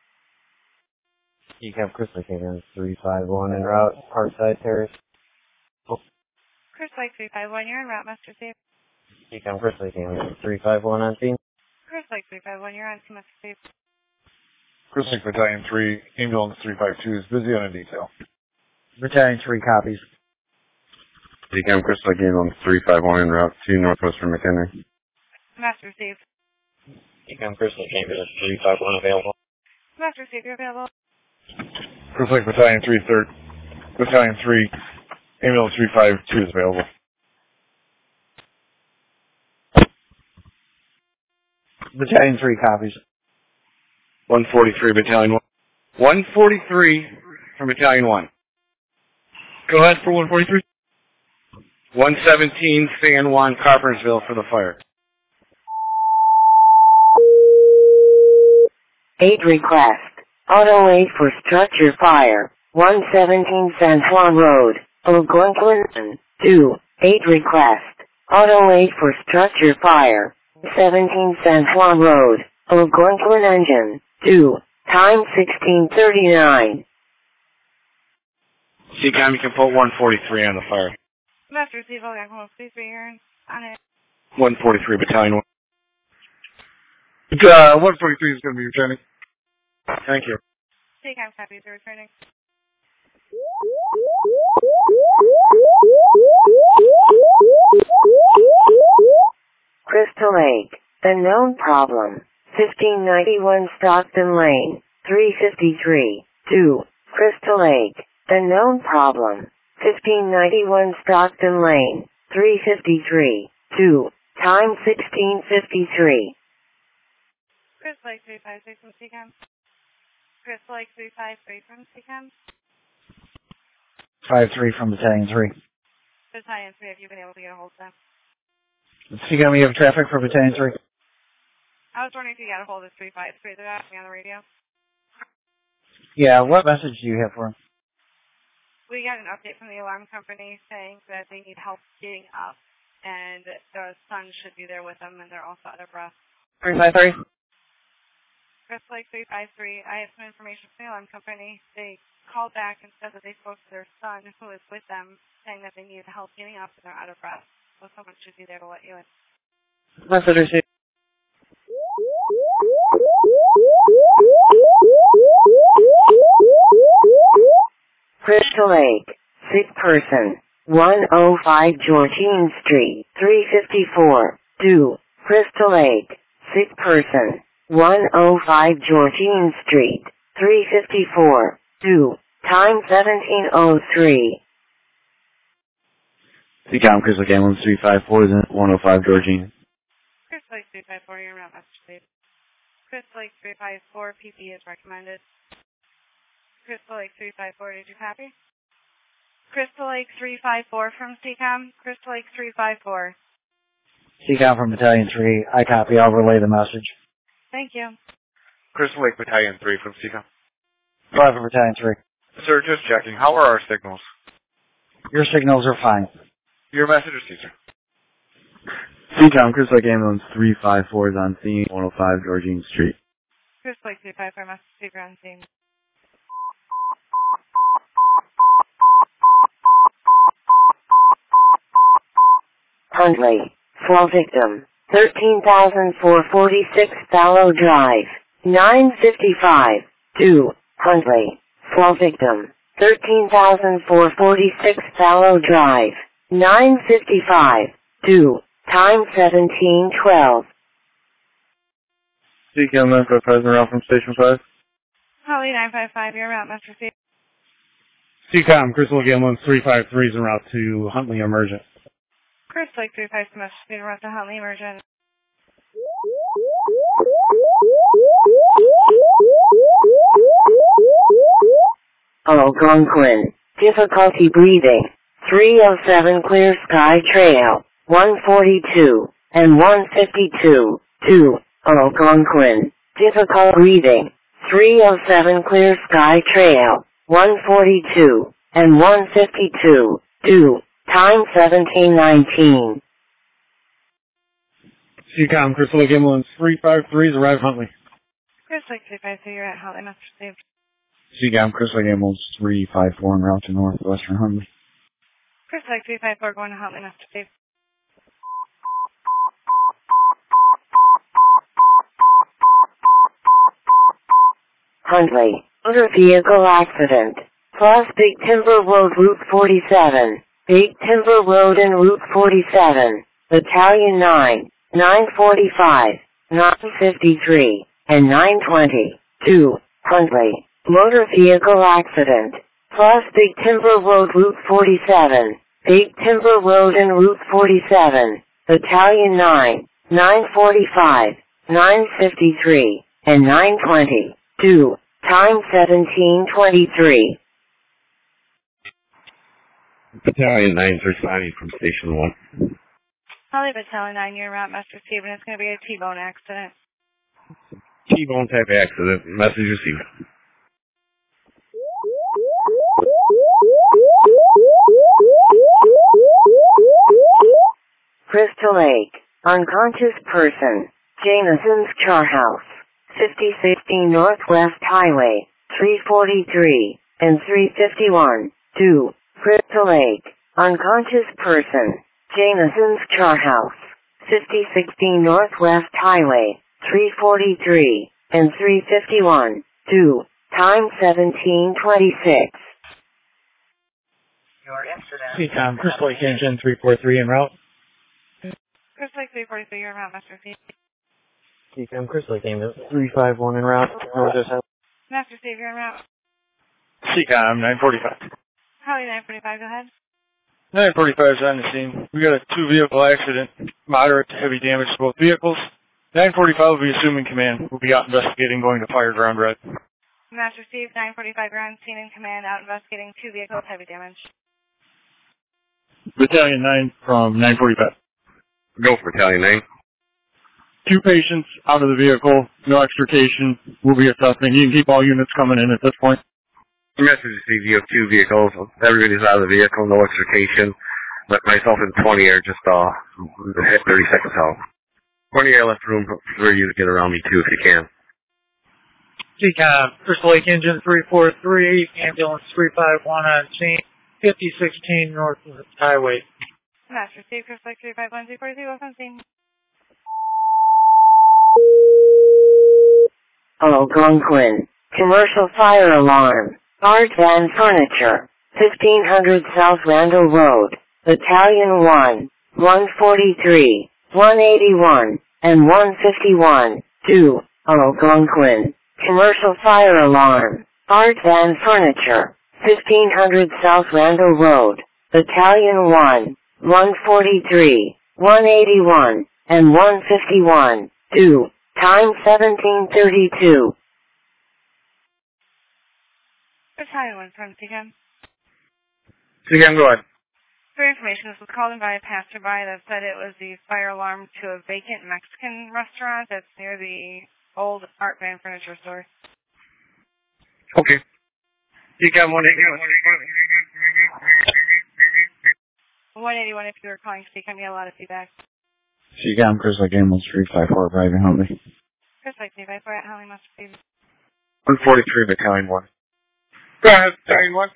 C COM Crystal Lake in three five one en route, Parkside Terrace. Chris Lake three five one, you're en route, must receive. C COM Crystal Lake in three five one on scene. Chris Lake three five one, you're on scene, must receive. Chris Lake Battalion three, ambulance three five two is busy on a detail. Battalion three copies. C COM Crystal Lake ambulance three five one en route to Northwestern McHenry. Must receive. C COM Crystal Lake ambulance three five one available. Must receive, you're available. Chris Lake Battalion three, third, Battalion three, ambulance three five two is available. Battalion three copies. one forty-three Battalion one. one forty-three from Battalion one. Go ahead for one forty-three. one seventeen San Juan Carpentersville for the fire. eight request. Auto aid for structure fire. one seventeen San Juan Road. Algonquin. two. eight request. Auto aid for structure fire. seventeen San Juan Road. Algonquin engine. two. Time sixteen thirty-nine. C COM, you can put one forty-three on the fire. Must receive, Algonquin three three, you're on it. one forty-three Battalion one. Uh, one forty-three is going to be returning. Thank you. Take time copies are returning. Crystal Lake. The known problem. fifteen ninety-one Stockton Lane. three fifty-three. two. Crystal Lake. The known problem. fifteen ninety-one Stockton Lane. three fifty-three. two. Time sixteen fifty-three. Chris Lake three five three from C COM. Chris Lake three five three from C COM. five three from Battalion three. Battalion three, have you been able to get a hold of them? C COM, you have traffic for Battalion three? I was wondering if you got a hold of three five three. They're asking me on the radio. Yeah, what message do you have for him? We got an update from the alarm company saying that they need help getting up, and the son should be there with them, and they're also out of breath. three five three? Chris Lake three five three, I have some information from the alarm company. They called back and said that they spoke to their son, who is with them, saying that they needed help getting up and they're out of breath. So someone should be there to let you in. Message received. Crystal Lake, sick person, one oh five Georgine Street, three fifty-four, two, Crystal Lake, sick person, one oh five Georgine Street, three fifty-four, two, time seventeen oh three. C-Com, Crystal Lake Ambulance three five four is in one oh five Georgine. Crystal Lake three five four, you're around Master State. Crystal Lake three five four, P P is recommended. Crystal Lake three five four, did you copy? Crystal Lake three five four from C COM. Crystal Lake three five four. C-Com from Battalion three. I copy. I'll relay the message. Thank you. Crystal Lake Battalion three from C COM. Five from Battalion three. Sir, just checking. How are our signals? Your signals are fine. Your message is Caesar. C-Com, Crystal Lake Ambulance three five four is on scene, one oh five Georgine Street. Crystal Lake three five four, Master State, on scene. Huntley, fall victim, thirteen thousand four hundred forty-six Fallow Drive, nine fifty-five, two, Huntley, fall victim, thirteen thousand four hundred forty-six Fallow Drive, nine fifty-five, two, time seventeen twelve. C-Com nine five five around from Station five. Holly nine five five, you're around Master State. C-Com, Crystal Lake Ambulance three five three is en route to Huntley Emergent. Crystal Lake three five four, Master State, around to Huntley Emergent. Algonquin, difficulty breathing, three oh seven Clear Sky Trail, one forty-two, and one fifty-two, two, Algonquin, difficult breathing, three oh seven Clear Sky Trail, one forty-two, and one fifty-two, two, time seventeen nineteen. C-Com, Crystal Lake Ambulance three five three is arrived Huntley. Crystal Lake three five three, you're at Huntley, Master State. C-Com, Crystal Lake Ambulance three five four en route to northwestern Huntley. Crystal Lake three five four, going to Huntley, Master State. Huntley, motor vehicle accident, plus Big Timber Road Route forty-seven, Big Timber Road and Route forty-seven, Battalion nine, nine forty-five, nine fifty-three, and nine twenty, two, Huntley, motor vehicle accident, plus Big Timber Road Route forty-seven, Big Timber Road and Route forty-seven, Battalion nine, nine forty-five, nine fifty-three, and nine twenty, two, time seventeen twenty-three. Battalion nine's responding from Station one. Holly Battalion nine, you're around Master Steve, and it's going to be a T-bone accident. T-bone type accident. Message received. Crystal Lake, unconscious person, Jameson's Char House, fifty sixteen Northwest Highway, three forty-three, and three fifty-one, two, Crystal Lake, unconscious person, Jameson's Char House, fifty sixteen Northwest Highway, three forty-three, and three fifty-one, two, time seventeen twenty-six. Your incident. C-Com, Crystal Lake Engine three four three en route. Crystal Lake three forty-three, you're around Master Steve. C-Com, Crystal Lake Ambulance three five one en route. Master Steve, you're en route. C-Com nine forty-five. Holly nine forty-five, go ahead. nine forty-five is on the scene. We got a two-vehicle accident, moderate to heavy damage to both vehicles. nine forty-five will be assuming command. We'll be out investigating, going to fire ground red. Master Steve, nine forty-five, ground scene in command, out investigating two vehicles, heavy damage. Battalion nine from nine forty-five. Go for Battalion nine. Two patients out of the vehicle, no extrication. We'll be assessing. You can keep all units coming in at this point. Message received. You have two vehicles. Everybody's out of the vehicle, no extrication. But myself and twenty are just uh hit thirty seconds out. twenty air left room for you to get around me too if you can. C-Com, Crystal Lake Engine three four three, ambulance three five one on scene, fifty sixteen Northwest Highway. Master Steve, Crystal Lake three five one, three forty-three, what's on scene? Algonquin, commercial fire alarm, Art Van Furniture, fifteen hundred South Randall Road, Battalion one, one forty-three, one eighty-one, and one fifty-one, two, Algonquin. Commercial fire alarm. Art Van Furniture, fifteen hundred South Randall Road, Battalion one, one forty-three, one eighty-one, and one fifty-one, two, time seventeen thirty-two. Battalion one from C C A M. C C A M, go ahead. For information, this was called in by a passerby that said it was the fire alarm to a vacant Mexican restaurant that's near the old Art Van Furniture store. Okay. C C A M one eighty-one. one eighty-one, if you were calling C C A M, you had a lot of feedback. C C A M, Chris Lake Ambulance three five four, driving Huntley. Chris Lake, three five four at Huntley, must receive. one forty-three, Battalion one. Go ahead, Battalion one.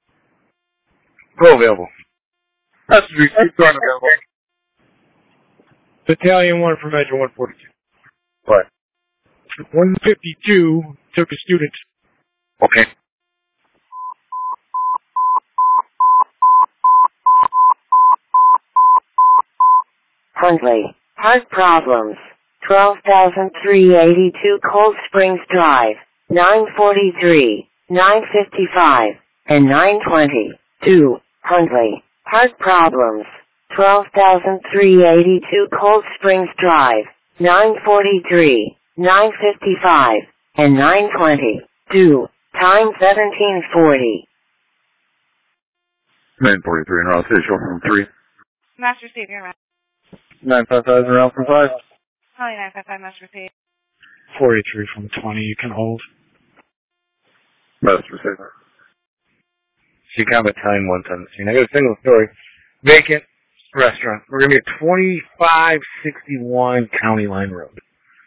Go available. That's to be going available. Battalion one from Metro one forty-two. What? one fifty-two took a student. Okay. Huntley, heart problems. twelve thousand three hundred eighty-two Cold Springs Drive, nine forty-three, nine fifty-five, and nine twenty, two, Huntley, heart problems. twelve thousand three hundred eighty-two Cold Springs Drive, nine forty-three, nine fifty-five, and nine twenty, two, time seventeen forty. nine forty-three in route six, short from three. Master Steve, you're right. nine five five in route from five. Holly nine five five, Master Steve. forty-three from twenty, you can hold. Master Saver. C C A M Battalion one seventeen. I got a single story. Vacant restaurant. We're going to be at twenty-five sixty-one County Line Road.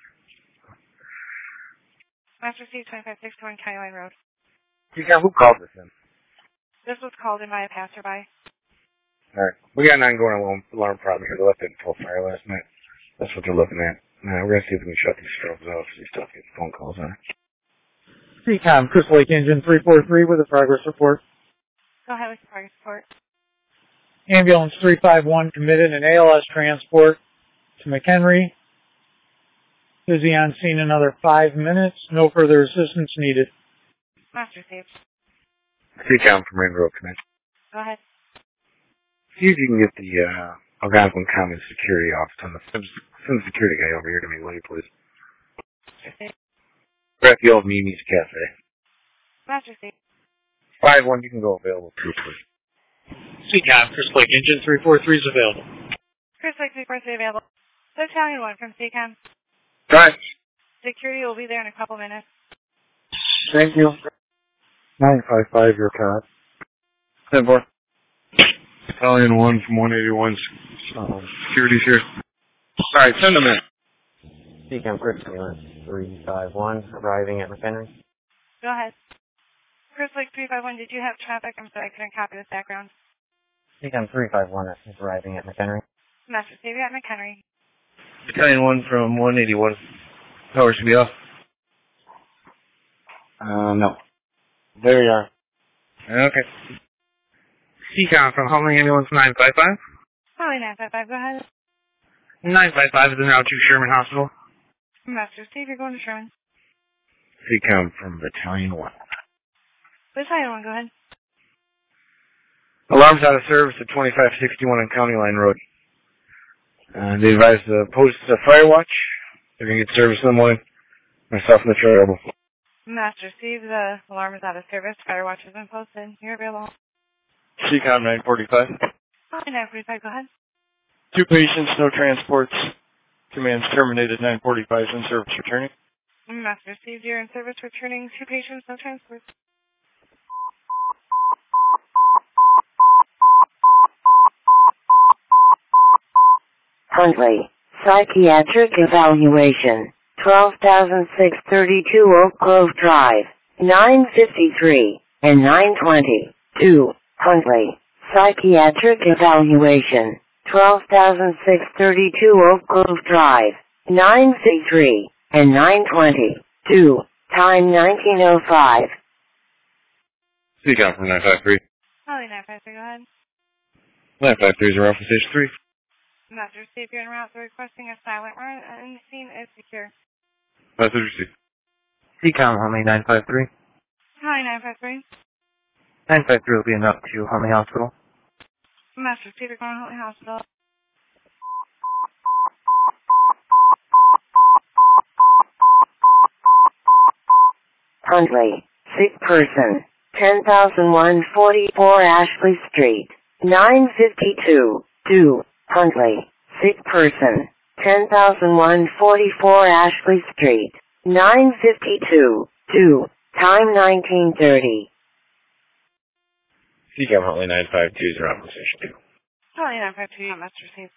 Master Steve, twenty-five sixty-one County Line Road. C C A M, who called this in? This was called in by a passerby. Alright. We got an ongoing alarm, alarm problem here. They left it in full fire last night. That's what they're looking at. Now, we're going to see if we can shut these strobes off so these stuff getting phone calls on it. C C A M, Chris Lake Engine three four three with a progress report. Go ahead with the progress report. Ambulance three five one committed an A L S transport to McHenry. Busy on scene another five minutes. No further assistance needed. Master Steve. C C A M from Rain Road Command. Go ahead. See if you can get the uh, Algonquin County Security Office on the send the security guy over here to me, will you, please? We're at the old Mimi's Cafe. Master Steve. five one, you can go available too, please. C C A M, Chris Lake Engine three four three is available. Chris Lake, three four three available. Battalion one from C C A M. Right. Security will be there in a couple minutes. Thank you. nine five five, your cat. ten four. Battalion one from one eighty-one. Uh, security's here. Alright, send them in. C C A M Chris three five one, arriving at McHenry. Go ahead. Chris Lake three five one, did you have traffic? I'm sorry, I couldn't copy this background. C C A M three five one is arriving at McHenry. Master Steve, you're at McHenry. Battalion one from one eighty-one. Power should be off. Uh, no. There you are. Okay. C C A M from Huntley Ambulance nine five five. Holly nine five five, go ahead. nine five five is en route to Sherman Hospital. Master Steve, you're going to Sherman. C C A M from Battalion one. Battalion one, go ahead. Alarm's out of service at twenty-five sixty-one on County Line Road. Uh, they advised the post uh, fire watch. They're going to get service in the morning. Myself and the trail. Master Steve, the alarm is out of service. Fire watch has been posted. You're available. C C A M nine forty-five. Holly nine forty-five, go ahead. Two patients, no transports. Command's terminated. nine forty-five in service returning. Master Steve, you're in service returning. Two patients, no transports. Huntley, psychiatric evaluation, twelve thousand six hundred thirty-two Oak Grove Drive, nine fifty-three, and nine twenty, two, Huntley, psychiatric evaluation, twelve thousand six hundred thirty-two Oak Grove Drive, nine fifty-three, and nine twenty, two, time nineteen oh five. C C A M from nine five three. Holly nine five three, go ahead. nine five three is around for station three. Message received, you're en route. They're requesting a silent run and the scene is secure. Message received. C COM, Huntley nine five three. Holly nine five three. nine five three will be en route to Huntley Hospital. Message received, you're going to Huntley Hospital. Huntley, sick person, ten thousand one forty-four Ashley Street, nine fifty-two, two, Huntley, sick person, ten thousand one forty-four Ashley Street, nine fifty-two, two, time nineteen thirty. C COM Huntley nine five two is around for station two. Holly nine five two, message received.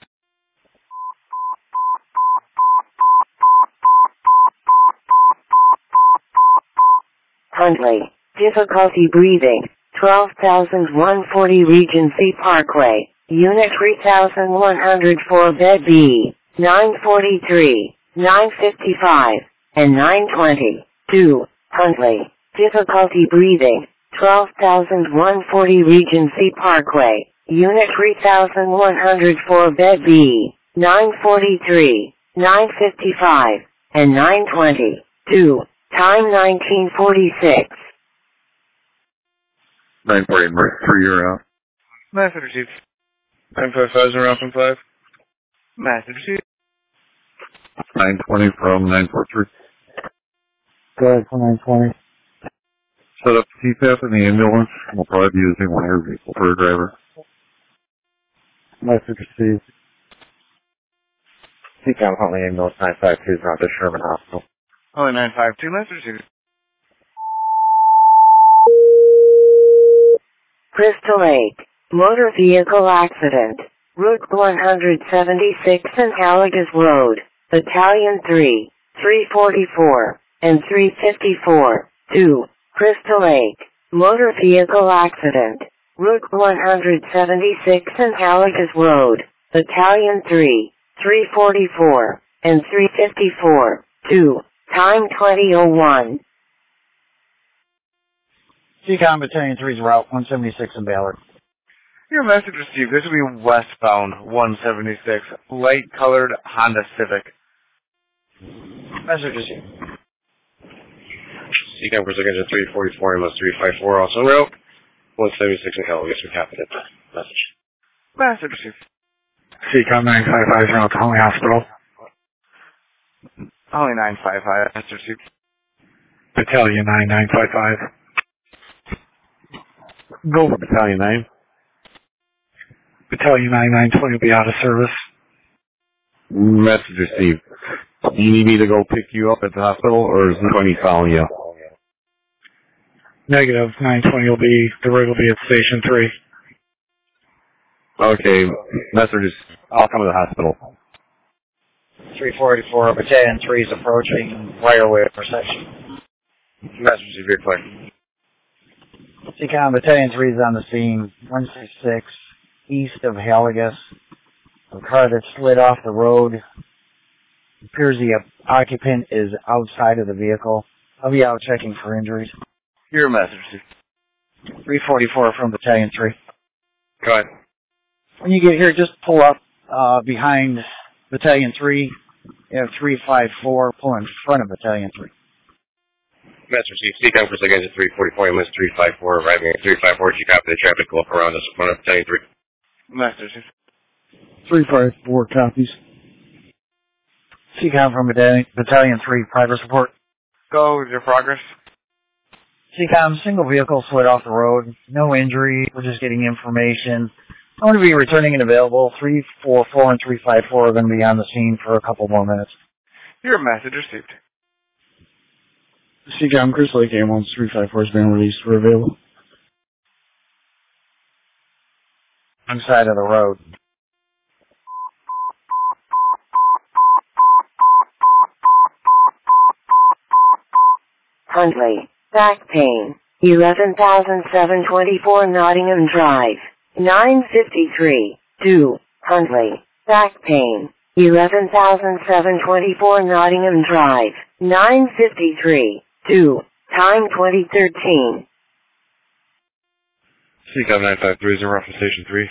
Huntley, difficulty breathing, twelve thousand one hundred forty Regency Parkway, Unit three thousand one hundred four Bed B, nine forty-three, nine fifty-five, and nine twenty, two, Huntley, difficulty breathing, twelve thousand one hundred forty Regency Parkway, Unit three thousand one hundred four Bed B, nine forty-three, nine fifty-five, and nine twenty, two, time nineteen forty-six. nine forty, three, you're out. Message received. nine five five is around from five. Message received. nine twenty from nine four three. Go ahead for nine twenty. Set up C PAP in the ambulance. We'll probably be using one of your vehicle for a driver. Message received. C COM Huntley ambulance nine five two is around to Sherman Hospital. Holly nine five two, message received. Crystal Lake, motor vehicle accident, Route one seventy-six and Halligas Road, Battalion three, three forty-four, and three fifty-four, two, Crystal Lake, motor vehicle accident, Route one seventy-six and Halligas Road, Battalion three, three forty-four, and three fifty-four, two, time twenty oh one. C COM Battalion three's route one seventy-six in Ballard. Your message received. This will be westbound one seventy-six, light colored Honda Civic. Message received. C COM Crystal Engine three forty-four, M S three five four, also en route. one seventy-six in Caligas, we copied it. Message. Message received. C COM nine five five is around to Huntley Hospital. Holly nine five five, message received. Battalion nine nine five five. Go for Battalion nine. Battalion nine nine twenty will be out of service. Message received. Do you need me to go pick you up at the hospital, or is twenty following you? Negative. nine twenty will be, the rig will be at station three. Okay, message is, I'll come to the hospital. three forty-four, Battalion three is approaching right-of-way intersection. Message received, very clear. C COM Battalion three is on the scene, one sixty-six, east of Halligas. A car that slid off the road. It appears the occupant is outside of the vehicle. I'll be out checking for injuries. Your message received. three forty-four from Battalion three. Go ahead. When you get here, just pull up uh, behind Battalion three. You have three five four, pull in front of Battalion three. Message received. C COM Crystal Engine three forty-four, M S three five four, arriving at three five four, G copy the traffic, go up around us in front of Battalion three. Message received. three five four copies. C COM from Battalion, Battalion three, progress report. Go with your progress. C COM, single vehicle slid off the road. No injury. We're just getting information. I'm going to be returning and available. three four four and three five four are going to be on the scene for a couple more minutes. Your message received. C COM Crystal Lake ambulance three five four has been released for available. On the side of the road. Huntley, back pain, eleven thousand seven hundred twenty-four Nottingham Drive, nine fifty-three, two, Huntley, back pain, eleven thousand seven hundred twenty-four Nottingham Drive, nine fifty-three, two, time twenty thirteen. C COM nine five three is in route from Station three.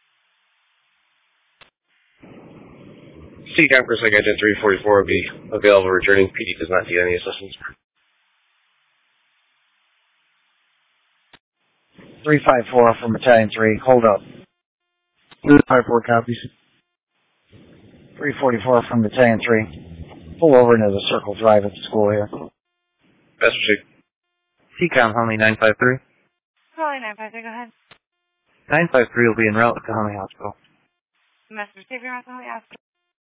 C COM Chris Lake Engine three forty-four will be available returning. P D does not need any assistance. three five four from Battalion three, hold up. three five four copies. three forty-four from Battalion three. Pull over into the circle drive at the school here. Best received. C COM Hunley nine five three. Holly nine five three, go ahead. nine five three will be en route to Hunley Hospital. Message receive your Hunley Hospital.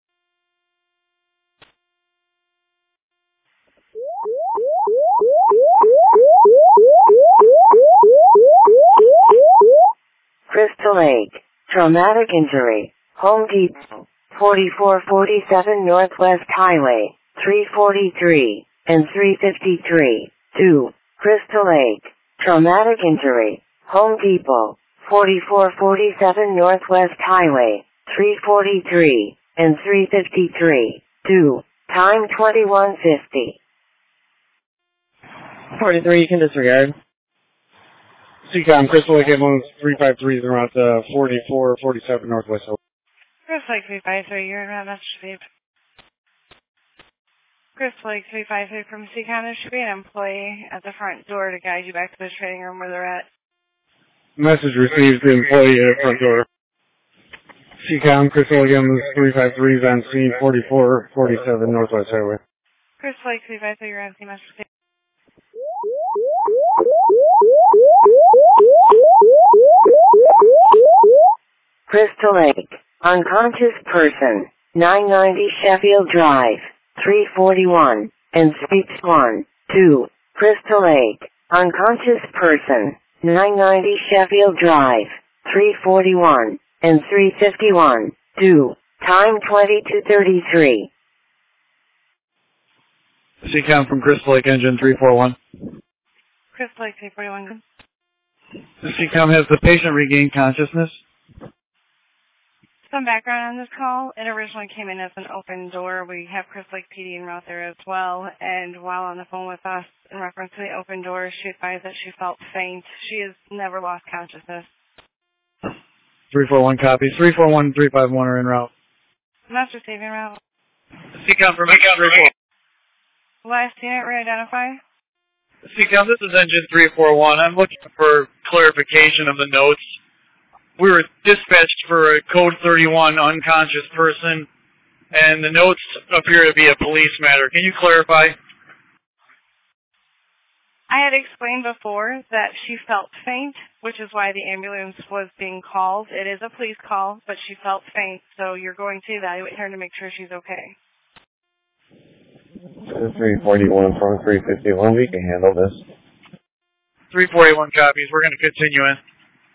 Crystal Lake, traumatic injury, Home Depot, forty-four forty-seven Northwest Highway, three forty-three, and three fifty-three, two, Crystal Lake, traumatic injury, Home Depot, forty-four forty-seven Northwest Highway, three forty-three, and three fifty-three, two, time twenty-one fifty. forty-three, you can disregard. C COM Crystal Lake Ambulance three five three is en route to forty-four forty-seven Northwest Hill. Crystal Lake three five three, you're in route, message received. Crystal Lake three five three from C COM, there should be an employee at the front door to guide you back to the training room where they're at. Message received, the employee at front door. C COM Crystal Lake Ambulance three five three is on scene, forty-four forty-seven Northwest Highway. Crystal Lake three five three, you're on scene, message received. Crystal Lake, unconscious person, nine ninety Sheffield Drive, three forty-one, and Suites one, two, Crystal Lake, unconscious person, nine ninety Sheffield Drive, three forty-one, and three fifty-one, two, time twenty-two thirty-three. C COM from Crystal Lake Engine three four one. Crystal Lake three forty-one. The C COM has the patient regained consciousness. Some background on this call. It originally came in as an open door. We have Crystal Lake P D en route there as well. And while on the phone with us, in reference to the open door, she advised that she felt faint. She has never lost consciousness. three four one copies. three four one, three five one are en route. Master saving route. C COM from Engine three four one. Last unit, re-identify. C COM, this is Engine three four one. I'm looking for clarification of the notes. We were dispatched for a code thirty-one unconscious person, and the notes appear to be a police matter. Can you clarify? I had explained before that she felt faint, which is why the ambulance was being called. It is a police call, but she felt faint, so you're going to evaluate her to make sure she's okay. three forty-one from three fifty-one, we can handle this. three forty-one copies. We're going to continue in.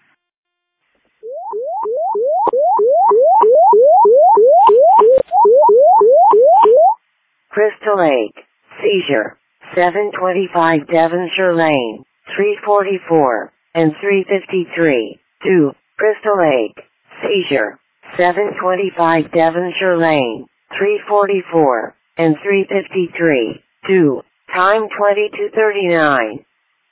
Crystal Lake, seizure, seven twenty-five Devonshire Lane, three forty-four, and three fifty-three, two, Crystal Lake, seizure, seven twenty-five Devonshire Lane, three forty-four, and three fifty-three, two, time twenty-two thirty-nine.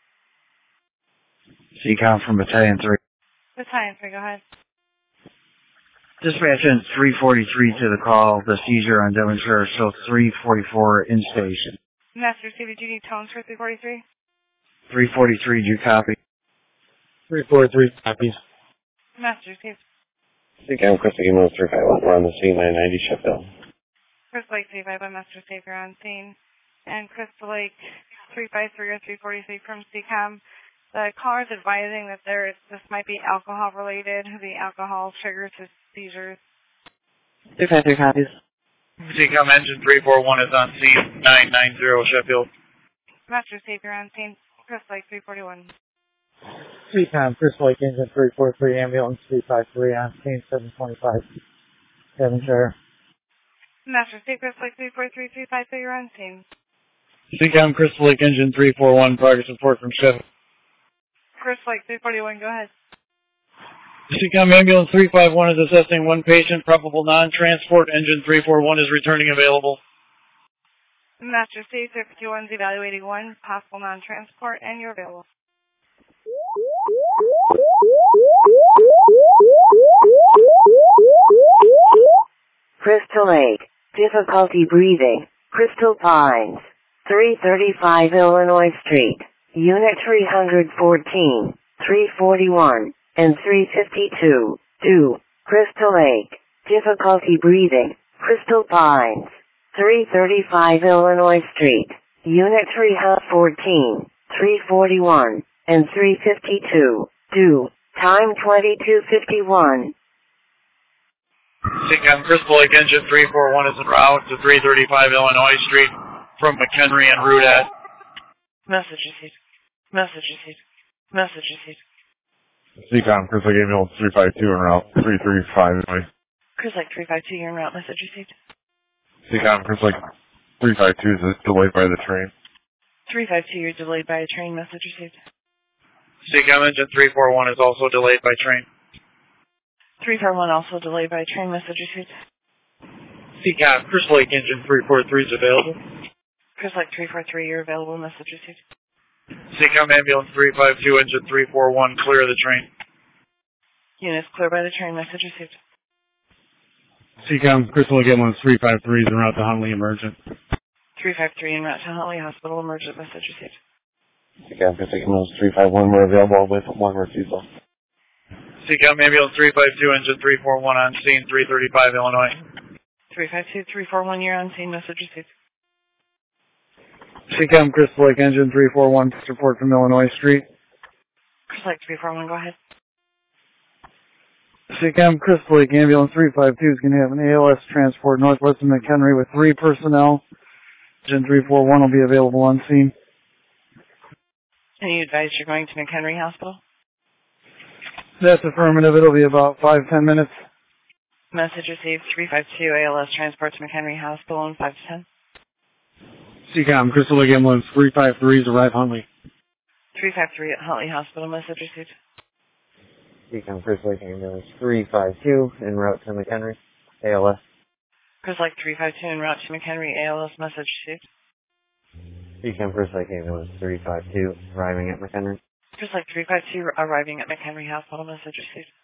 C COM from Battalion three. Battalion three, go ahead. Dispatch in three forty-three to the call, the seizure on Devonshire, so three forty-four in station. Master receiver, do you need tones for three forty-three? three forty-three, do you copy? three forty-three copies. Master receiver. C COM Crystal Lake Ambulance three five one, we're on the scene, nine ninety Sheffield. Crystal Lake three five one, Master receiver on scene. And Crystal Lake three five three or three forty-three from C COM. The caller is advising that there is, this might be alcohol related. The alcohol triggers his seizures. three five three copies. C COM Engine three four one is on scene, nine ninety Sheffield. Master Savior on scene, Crystal Lake three forty-one. C COM Crystal Lake Engine three four three, ambulance three five three on scene, seven twenty-five Devonshire. Master Savior, Crystal Lake three four three, three five three, you're on scene. C COM Crystal Lake Engine three four one, progress report from Sheffield. Crystal Lake three forty-one, go ahead. C COM Ambulance three five one is assessing one patient, probable non-transport. Engine three four one is returning available. Master C three fifty-one is evaluating one, possible non-transport, and you're available. Crystal Lake. Difficulty breathing. Crystal Pines. three thirty-five Illinois Street. Unit three fourteen, three forty-one, and three fifty-two. two. Crystal Lake. Difficulty breathing. Crystal Pines. three thirty-five Illinois Street. Unit three fourteen, three forty-one, and three fifty-two. two. Time twenty-two fifty-one. Seacom Crystal Lake Engine three four one is en route to three thirty-five Illinois Street from McHenry and Route at. Message received. Message received. Message received. Seacom Crystal Lake Ambulance three five two en route three thirty-five Illinois. Chris Lake three five two, you're en route. Message received. Seacom Crystal Lake three five two is delayed by the train. three five two, you're delayed by a train. Message received. Seacom Engine three four one is also delayed by train. three four one also delayed by train. Message received. Seacom Crystal Lake Engine three four three is available. Chris Lake three four three, you're available. Message received. Seacom Ambulance three five two, Engine three four one, clear the train. Units clear by the train. Message received. Seacom Crystal Lake Ambulance three five three is en route to Huntley Emergent. three five three en route to Huntley Hospital. Emergent. Message received. Seacom Crystal Lake Ambulance three five one, we're available with one refusal. Seacom Ambulance three five two, Engine three four one on scene, three thirty-five Illinois. three five two, three four one, you're on scene. Message received. Seacom Crystal Lake Engine three four one, report from Illinois Street. Chris Lake three four one, go ahead. Seacom Crystal Lake Ambulance three five two is going to have an A L S transport northwest of McHenry with three personnel. Engine three four one will be available on scene. Can you advise you're going to McHenry Hospital? That's affirmative. It'll be about five, ten minutes. Message received. three five two, A L S transport to McHenry Hospital in five to ten. Seacom Crystal Lake Ambulance three five three is arrived Huntley. three five three at Huntley Hospital. Message received. Seacom Crystal Lake Ambulance three five two en route to McHenry. A L S. Chris Lake three five two en route to McHenry. A L S. Message received. Seacom Crystal Lake Ambulance three five two arriving at McHenry. Chris Lake three five two arriving at McHenry Hospital. Message received.